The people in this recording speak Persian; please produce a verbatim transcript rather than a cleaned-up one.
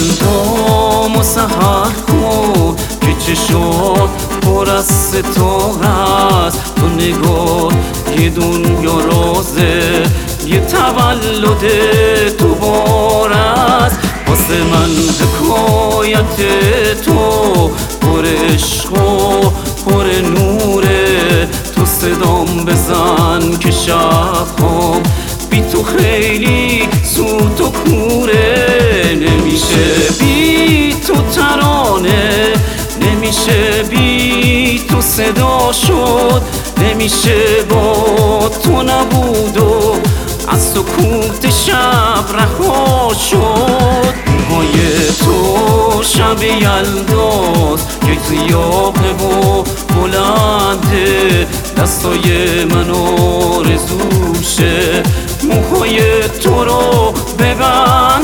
یلدا مسحر کن که چشات پر از ستاره است. تو نگاه یه دنیا رازه، یه تولد تو بار است. واسه من حکایت تو پر عشق و پر نوره. تو صدام بزن که شب‌ها بی تو خیلی سوت و کوره. نمیشه بی تو ترانه، نمیشه بی تو صدا شد، نمیشه با تو نبود و از سکوت شب رها شد. موهای تو شب یلداست که سیاهه و بلنده، دستای من آرزوشه موهای تو رو ببر.